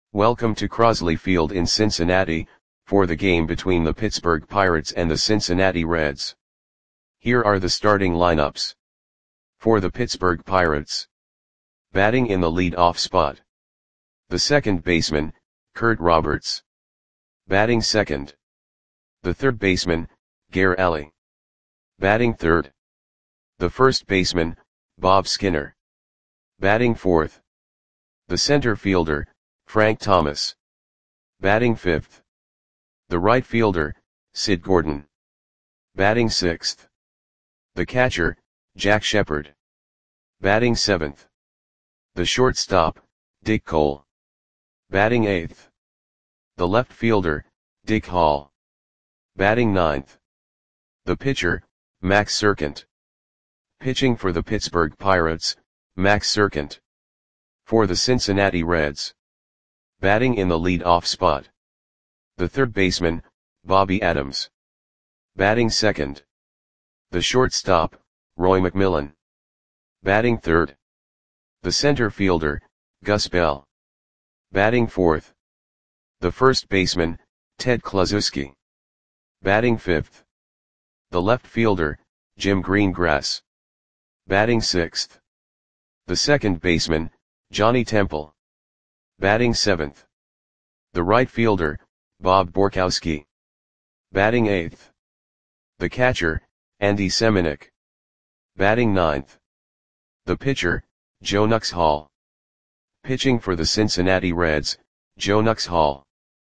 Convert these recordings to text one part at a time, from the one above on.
Welcome to Crosley Field in Cincinnati, for the game between the Pittsburgh Pirates and the Cincinnati Reds. Here are the starting lineups. For the Pittsburgh Pirates. Batting in the lead-off spot. The second baseman, Kurt Roberts. Batting second. The third baseman, Gare Alley. Batting third. The first baseman, Bob Skinner. Batting fourth. The center fielder, Frank Thomas. Batting fifth. The right fielder, Sid Gordon. Batting sixth. The catcher, Jack Shepard. Batting seventh. The shortstop, Dick Cole. Batting eighth. The left fielder, Dick Hall. Batting ninth. The pitcher, Max Serkent. Pitching for the Pittsburgh Pirates, Max Serkent. For the Cincinnati Reds. Batting in the lead-off spot. The third baseman, Bobby Adams. Batting second. The shortstop, Roy McMillan. Batting third. The center fielder, Gus Bell. Batting fourth. The first baseman, Ted Kluszewski. Batting fifth. The left fielder, Jim Greengrass. Batting sixth. The second baseman, Johnny Temple. Batting seventh. The right fielder, Bob Borkowski. Batting eighth. The catcher, Andy Semenuk. Batting ninth. The pitcher, Joe Nux Hall. Pitching for the Cincinnati Reds, Joe Nux Hall.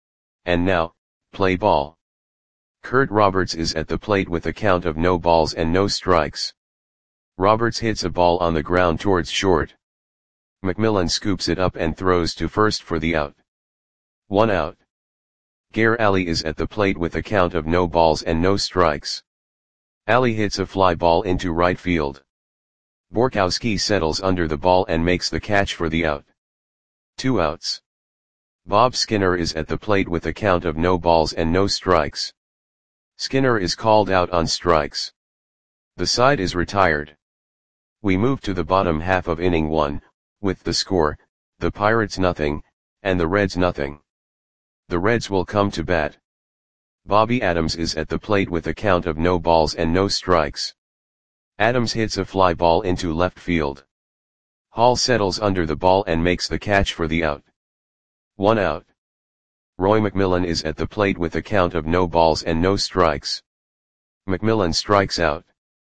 And now, play ball. Kurt Roberts is at the plate with a count of no balls and no strikes. Roberts hits a ball on the ground towards short. McMillan scoops it up and throws to first for the out. 1 out. Gare Alley is at the plate with a count of no balls and no strikes. Alley hits a fly ball into right field. Borkowski settles under the ball and makes the catch for the out. 2 outs. Bob Skinner is at the plate with a count of no balls and no strikes. Skinner is called out on strikes. The side is retired. We move to the bottom half of inning 1, with the score, the Pirates nothing, and the Reds nothing. The Reds will come to bat. Bobby Adams is at the plate with a count of no balls and no strikes. Adams hits a fly ball into left field. Hall settles under the ball and makes the catch for the out. 1 out. Roy McMillan is at the plate with a count of no balls and no strikes. McMillan strikes out.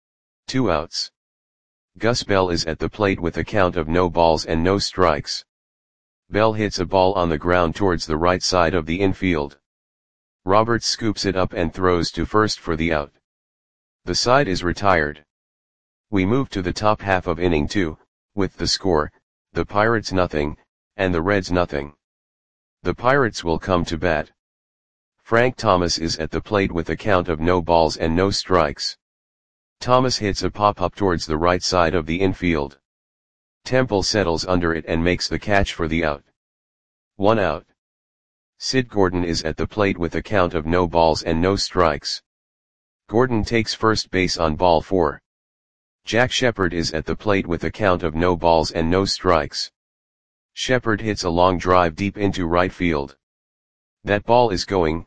2 outs. Gus Bell is at the plate with a count of no balls and no strikes. Bell hits a ball on the ground towards the right side of the infield. Roberts scoops it up and throws to first for the out. The side is retired. We move to the top half of inning 2, with the score, the Pirates nothing, and the Reds nothing. The Pirates will come to bat. Frank Thomas is at the plate with a count of no balls and no strikes. Thomas hits a pop-up towards the right side of the infield. Temple settles under it and makes the catch for the out. 1 out. Sid Gordon is at the plate with a count of no balls and no strikes. Gordon takes first base on ball 4. Jack Shepard is at the plate with a count of no balls and no strikes. Shepard hits a long drive deep into right field. That ball is gone.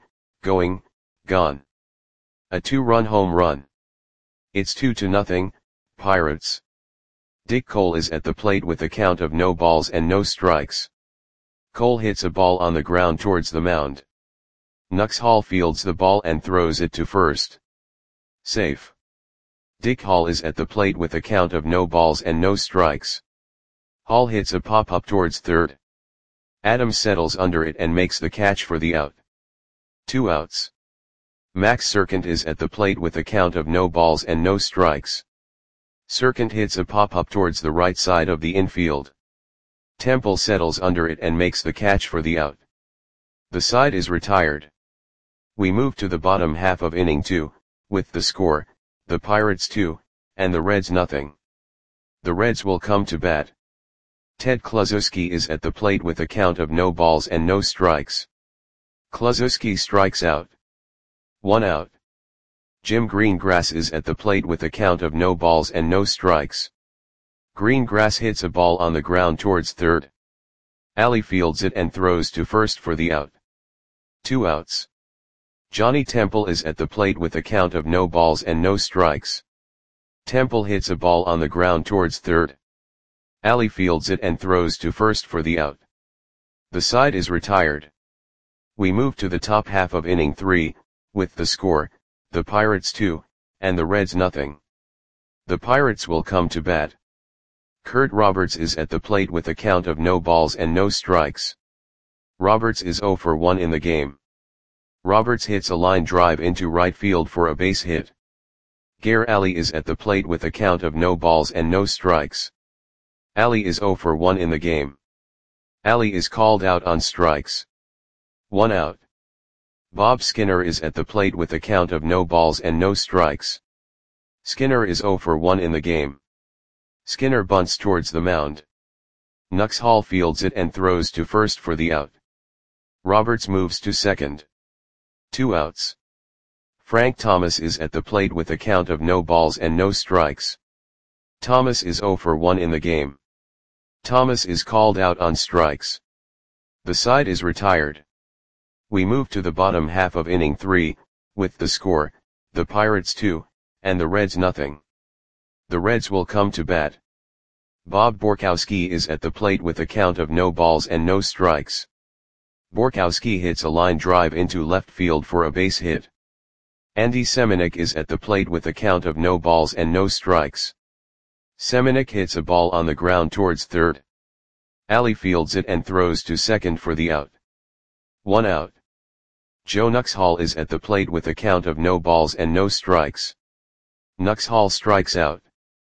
A 2-run home run. It's 2-0, Pirates. Dick Cole is at the plate with a count of no balls and no strikes. Cole hits a ball on the ground towards the mound. Nux Hall fields the ball and throws it to first. Safe. Dick Hall is at the plate with a count of no balls and no strikes. Hall hits a pop-up towards third. Adams settles under it and makes the catch for the out. 2 outs. Max Serkent is at the plate with a count of no balls and no strikes. Serkent hits a pop-up towards the right side of the infield. Temple settles under it and makes the catch for the out. The side is retired. We move to the bottom half of inning 2, with the score, the Pirates 2, and the Reds nothing. The Reds will come to bat. Ted Kluszewski is at the plate with a count of no balls and no strikes. Kluszewski strikes out. 1 out. Jim Greengrass is at the plate with a count of no balls and no strikes. Greengrass hits a ball on the ground towards third. Ali fields it and throws to first for the out. 2 outs. Johnny Temple is at the plate with a count of no balls and no strikes. Temple hits a ball on the ground towards third. Ali fields it and throws to first for the out. The side is retired. We move to the top half of inning 3, with the score, the Pirates 2, and the Reds nothing. The Pirates will come to bat. Kurt Roberts is at the plate with a count of no balls and no strikes. Roberts is 0 for 1 in the game. Roberts hits a line drive into right field for a base hit. Gare Ali is at the plate with a count of no balls and no strikes. Ali is 0 for 1 in the game. Ali is called out on strikes. 1 out. Bob Skinner is at the plate with a count of no balls and no strikes. Skinner is 0 for 1 in the game. Skinner bunts towards the mound. Nuxhall fields it and throws to first for the out. Roberts moves to second. 2 outs. Frank Thomas is at the plate with a count of no balls and no strikes. Thomas is 0 for 1 in the game. Thomas is called out on strikes. The side is retired. We move to the bottom half of inning 3, with the score, the Pirates 2, and the Reds nothing. The Reds will come to bat. Bob Borkowski is at the plate with a count of no balls and no strikes. Borkowski hits a line drive into left field for a base hit. Andy Semenuk is at the plate with a count of no balls and no strikes. Semenuk hits a ball on the ground towards third. Ali fields it and throws to second for the out. 1 out. Joe Nuxhall is at the plate with a count of no balls and no strikes. Nuxhall strikes out.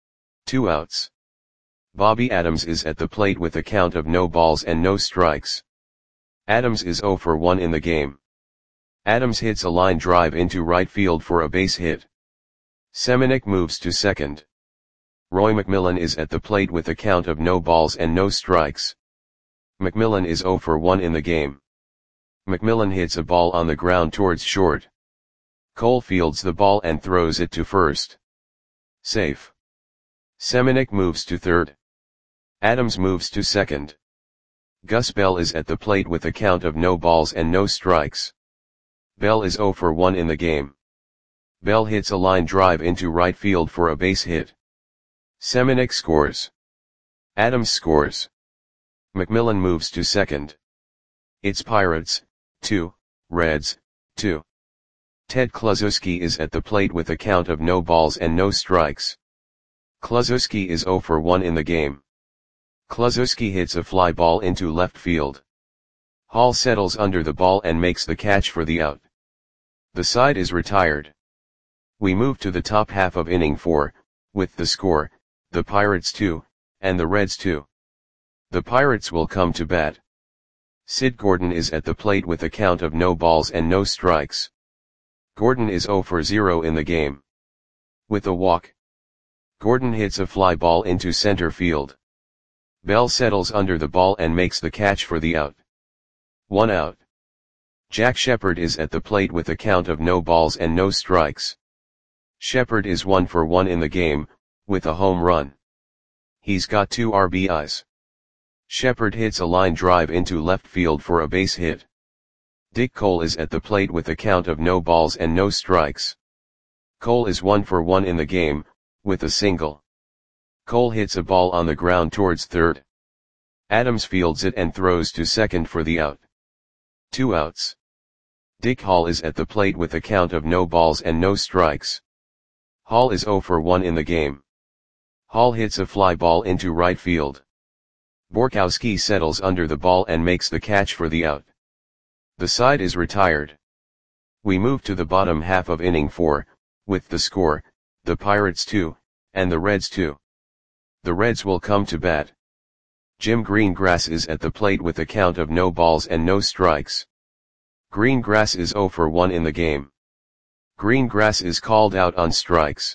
2 outs. Bobby Adams is at the plate with a count of no balls and no strikes. Adams is 0 for 1 in the game. Adams hits a line drive into right field for a base hit. Semenuk moves to second. Roy McMillan is at the plate with a count of no balls and no strikes. McMillan is 0 for 1 in the game. McMillan hits a ball on the ground towards short. Cole fields the ball and throws it to first. Safe. Semenuk moves to third. Adams moves to second. Gus Bell is at the plate with a count of no balls and no strikes. Bell is 0 for 1 in the game. Bell hits a line drive into right field for a base hit. Semenuk scores. Adams scores. McMillan moves to second. It's Pirates 2, Reds 2. Ted Kluszewski is at the plate with a count of no balls and no strikes. Kluszewski is 0 for 1 in the game. Kluszewski hits a fly ball into left field. Hall settles under the ball and makes the catch for the out. The side is retired. We move to the top half of inning 4, with the score, the Pirates 2, and the Reds 2. The Pirates will come to bat. Sid Gordon is at the plate with a count of no balls and no strikes. Gordon is 0 for 0 in the game. With a walk, Gordon hits a fly ball into center field. Bell settles under the ball and makes the catch for the out. 1 out. Jack Shepard is at the plate with a count of no balls and no strikes. Shepard is 1 for 1 in the game, with a home run. He's got 2 RBIs. Shepard hits a line drive into left field for a base hit. Dick Cole is at the plate with a count of no balls and no strikes. Cole is 1 for 1 in the game, with a single. Cole hits a ball on the ground towards third. Adams fields it and throws to second for the out. 2 outs. Dick Hall is at the plate with a count of no balls and no strikes. Hall is 0 for 1 in the game. Hall hits a fly ball into right field. Borkowski settles under the ball and makes the catch for the out. The side is retired. We move to the bottom half of inning 4, with the score, the Pirates 2, and the Reds 2. The Reds will come to bat. Jim Greengrass is at the plate with a count of no balls and no strikes. Greengrass is 0 for 1 in the game. Greengrass is called out on strikes.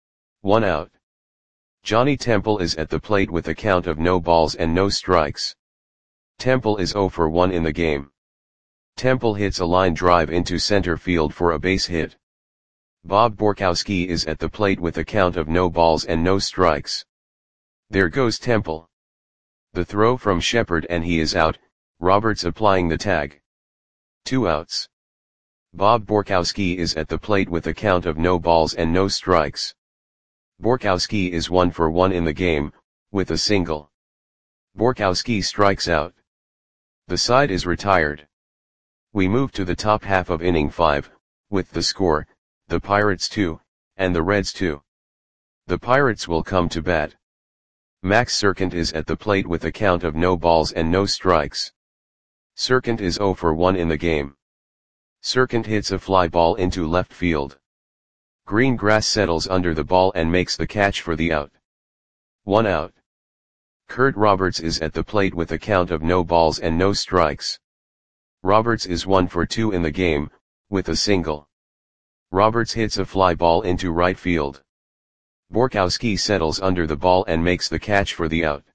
1 out. Johnny Temple is at the plate with a count of no balls and no strikes. Temple is 0 for 1 in the game. Temple hits a line drive into center field for a base hit. Bob Borkowski is at the plate with a count of no balls and no strikes. There goes Temple. The throw from Shepard and he is out, Roberts applying the tag. 2 outs. Bob Borkowski is at the plate with a count of no balls and no strikes. Borkowski is 1 for 1 in the game, with a single. Borkowski strikes out. The side is retired. We move to the top half of inning 5, with the score, the Pirates 2, and the Reds 2. The Pirates will come to bat. Max Serkant is at the plate with a count of no balls and no strikes. Serkant is 0 for 1 in the game. Serkant hits a fly ball into left field. Greengrass settles under the ball and makes the catch for the out. 1 out. Kurt Roberts is at the plate with a count of no balls and no strikes. Roberts is 1 for 2 in the game, with a single. Roberts hits a fly ball into right field. Borkowski settles under the ball and makes the catch for the out.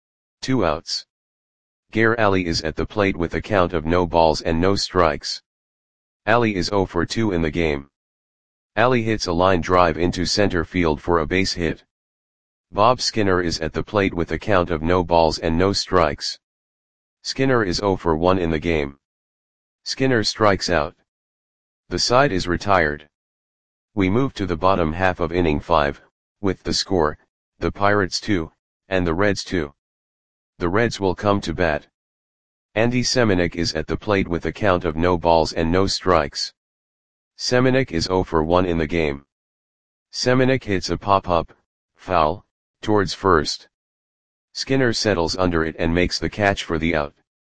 2 outs. Gare Ali is at the plate with a count of no balls and no strikes. Ali is 0 for 2 in the game. Ali hits a line drive into center field for a base hit. Bob Skinner is at the plate with a count of no balls and no strikes. Skinner is 0 for 1 in the game. Skinner strikes out. The side is retired. We move to the bottom half of inning 5, with the score, the Pirates 2, and the Reds 2. The Reds will come to bat. Andy Semenuk is at the plate with a count of no balls and no strikes. Semenuk is 0 for 1 in the game. Semenuk hits a pop-up, foul, towards first. Skinner settles under it and makes the catch for the out.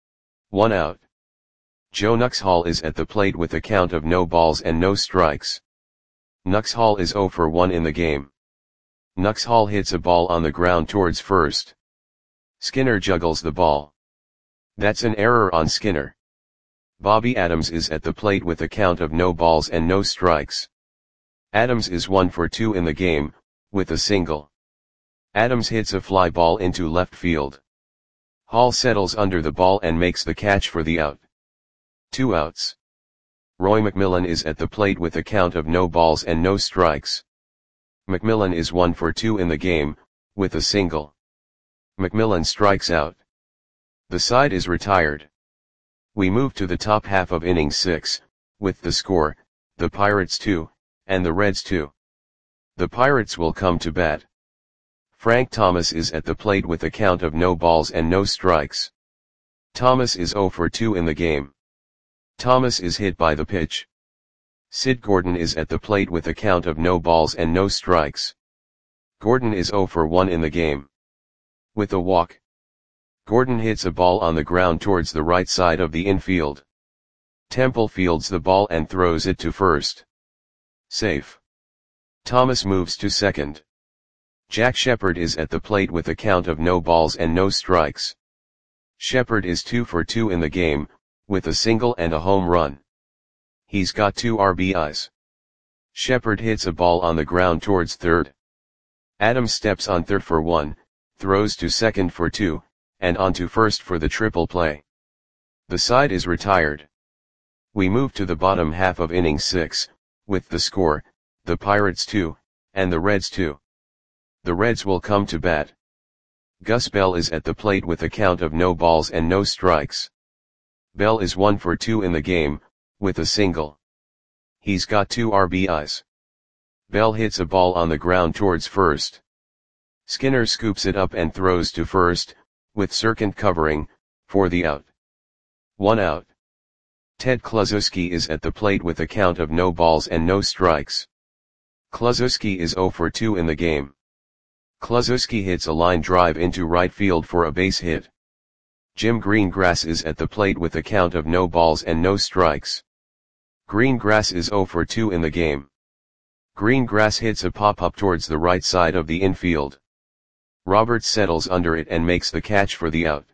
1 out. Joe Nuxhall is at the plate with a count of no balls and no strikes. Nuxhall is 0 for 1 in the game. Nuxhall hits a ball on the ground towards first. Skinner juggles the ball. That's an error on Skinner. Bobby Adams is at the plate with a count of no balls and no strikes. Adams is 1 for 2 in the game, with a single. Adams hits a fly ball into left field. Hall settles under the ball and makes the catch for the out. 2 outs. Roy McMillan is at the plate with a count of no balls and no strikes. McMillan is 1 for 2 in the game, with a single. McMillan strikes out. The side is retired. We move to the top half of inning 6, with the score, the Pirates 2, and the Reds 2. The Pirates will come to bat. Frank Thomas is at the plate with a count of no balls and no strikes. Thomas is 0 for 2 in the game. Thomas is hit by the pitch. Sid Gordon is at the plate with a count of no balls and no strikes. Gordon is 0 for 1 in the game. With a walk. Gordon hits a ball on the ground towards the right side of the infield. Temple fields the ball and throws it to first. Safe. Thomas moves to second. Jack Shepard is at the plate with a count of no balls and no strikes. Shepard is 2 for 2 in the game, with a single and a home run. He's got 2 RBIs. Shepard hits a ball on the ground towards third. Adams steps on third for 1, throws to second for 2, and on to first for the triple play. The side is retired. We move to the bottom half of inning 6, with the score, the Pirates 2, and the Reds 2. The Reds will come to bat. Gus Bell is at the plate with a count of no balls and no strikes. Bell is 1 for 2 in the game, with a single. He's got 2 RBIs. Bell hits a ball on the ground towards first. Skinner scoops it up and throws to first, with Serkant covering, for the out. 1 out. Ted Kluszewski is at the plate with a count of no balls and no strikes. Kluszewski is 0 for 2 in the game. Kluszewski hits a line drive into right field for a base hit. Jim Greengrass is at the plate with a count of no balls and no strikes. Greengrass is 0 for 2 in the game. Greengrass hits a pop-up towards the right side of the infield. Roberts settles under it and makes the catch for the out.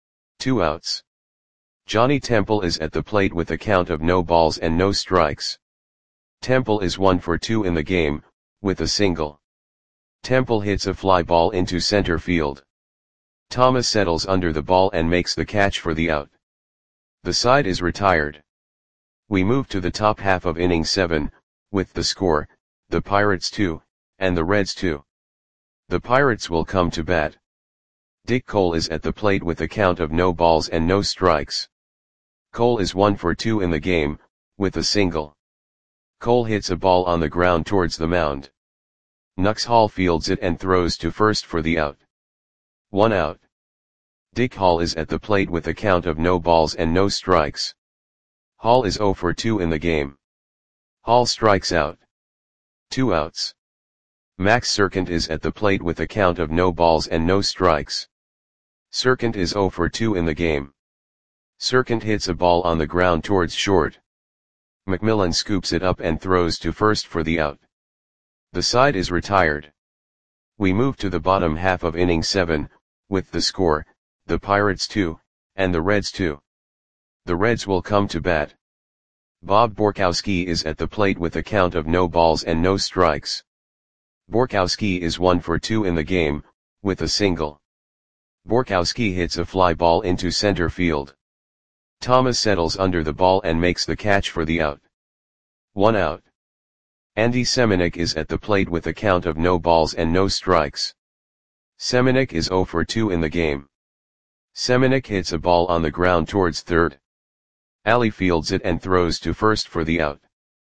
2 outs. Johnny Temple is at the plate with a count of no balls and no strikes. Temple is 1 for 2 in the game, with a single. Temple hits a fly ball into center field. Thomas settles under the ball and makes the catch for the out. The side is retired. We move to the top half of inning 7, with the score, the Pirates 2, and the Reds 2. The Pirates will come to bat. Dick Cole is at the plate with a count of no balls and no strikes. Cole is 1 for 2 in the game, with a single. Cole hits a ball on the ground towards the mound. Nux Hall fields it and throws to first for the out. 1 out. Dick Hall is at the plate with a count of no balls and no strikes. Hall is 0 for 2 in the game. Hall strikes out. 2 outs. Max Serkant is at the plate with a count of no balls and no strikes. Serkant is 0 for 2 in the game. Serkant hits a ball on the ground towards short. McMillan scoops it up and throws to first for the out. The side is retired. We move to the bottom half of inning 7, with the score, the Pirates 2, and the Reds 2. The Reds will come to bat. Bob Borkowski is at the plate with a count of no balls and no strikes. Borkowski is 1 for 2 in the game, with a single. Borkowski hits a fly ball into center field. Thomas settles under the ball and makes the catch for the out. 1 out. Andy Semenuk is at the plate with a count of no balls and no strikes. Semenuk is 0 for 2 in the game. Semenuk hits a ball on the ground towards third. Ali fields it and throws to first for the out.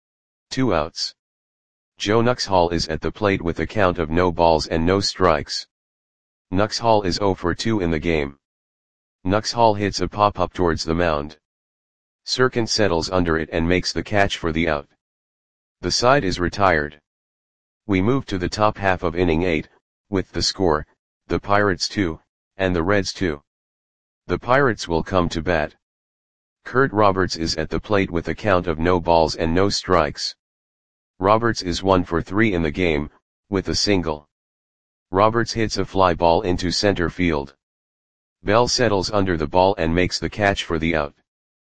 2 outs. Joe Nux Hall is at the plate with a count of no balls and no strikes. Nux Hall is 0 for 2 in the game. Nux Hall hits a pop-up towards the mound. Serkant settles under it and makes the catch for the out. The side is retired. We move to the top half of inning 8, with the score, the Pirates 2, and the Reds 2. The Pirates will come to bat. Kurt Roberts is at the plate with a count of no balls and no strikes. Roberts is 1 for 3 in the game, with a single. Roberts hits a fly ball into center field. Bell settles under the ball and makes the catch for the out.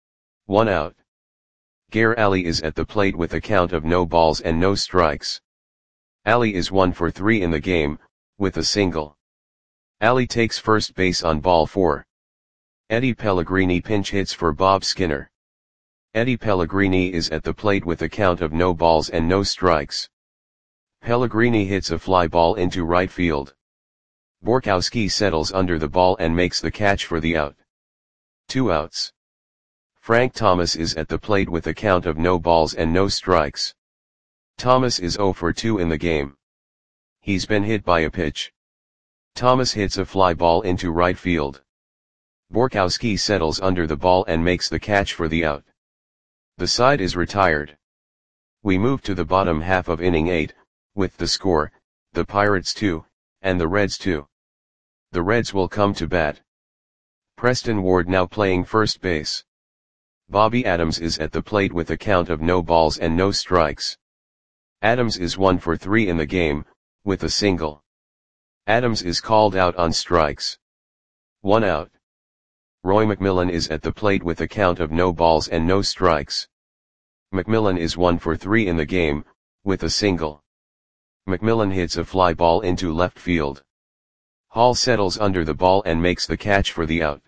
1 out. Gare Ali is at the plate with a count of no balls and no strikes. Ali is 1 for 3 in the game, with a single. Ali takes first base on ball 4. Eddie Pellegrini pinch hits for Bob Skinner. Eddie Pellegrini is at the plate with a count of no balls and no strikes. Pellegrini hits a fly ball into right field. Borkowski settles under the ball and makes the catch for the out. 2 outs. Frank Thomas is at the plate with a count of no balls and no strikes. Thomas is 0 for 2 in the game. He's been hit by a pitch. Thomas hits a fly ball into right field. Borkowski settles under the ball and makes the catch for the out. The side is retired. We move to the bottom half of inning 8, with the score, the Pirates 2, and the Reds 2. The Reds will come to bat. Preston Ward now playing first base. Bobby Adams is at the plate with a count of no balls and no strikes. Adams is 1 for 3 in the game, with a single. Adams is called out on strikes. 1 out. Roy McMillan is at the plate with a count of no balls and no strikes. McMillan is 1 for 3 in the game, with a single. McMillan hits a fly ball into left field. Hall settles under the ball and makes the catch for the out.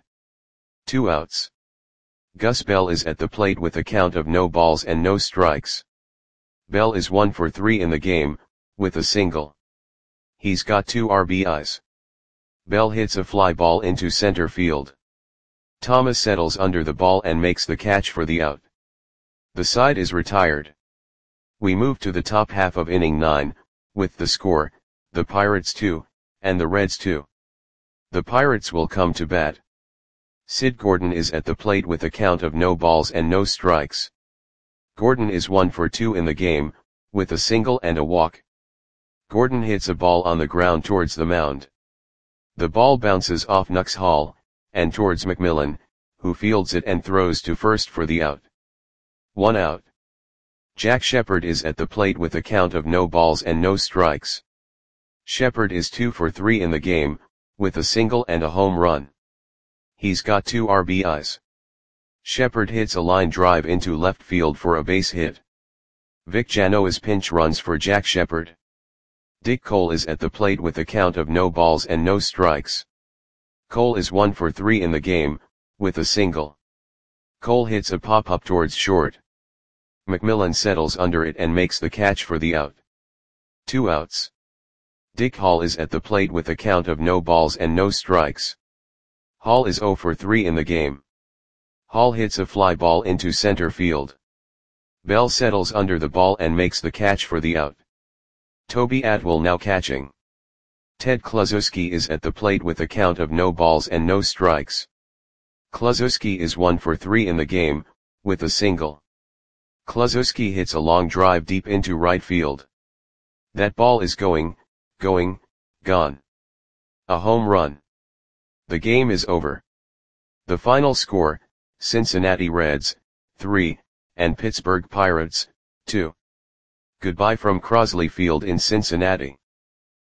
2 outs. Gus Bell is at the plate with a count of no balls and no strikes. Bell is 1 for 3 in the game, with a single. He's got 2 RBIs. Bell hits a fly ball into center field. Thomas settles under the ball and makes the catch for the out. The side is retired. We move to the top half of inning 9, with the score, the Pirates 2, and the Reds 2. The Pirates will come to bat. Sid Gordon is at the plate with a count of no balls and no strikes. Gordon is 1 for 2 in the game, with a single and a walk. Gordon hits a ball on the ground towards the mound. The ball bounces off Nux Hall, and towards McMillan, who fields it and throws to first for the out. 1 out. Jack Shepard is at the plate with a count of no balls and no strikes. Shepard is 2 for 3 in the game, with a single and a home run. He's got 2 RBIs. Shepard hits a line drive into left field for a base hit. Vic Janoa's pinch runs for Jack Shepard. Dick Cole is at the plate with a count of no balls and no strikes. Cole is 1 for 3 in the game, with a single. Cole hits a pop-up towards short. McMillan settles under it and makes the catch for the out. 2 outs. Dick Hall is at the plate with a count of no balls and no strikes. Hall is 0 for 3 in the game. Hall hits a fly ball into center field. Bell settles under the ball and makes the catch for the out. Toby Atwell now catching. Ted Kluszewski is at the plate with a count of no balls and no strikes. Kluszewski is 1 for 3 in the game, with a single. Kluszewski hits a long drive deep into right field. That ball is gone. A home run. The game is over. The final score, Cincinnati Reds, 3, and Pittsburgh Pirates, 2. Goodbye from Crosley Field in Cincinnati.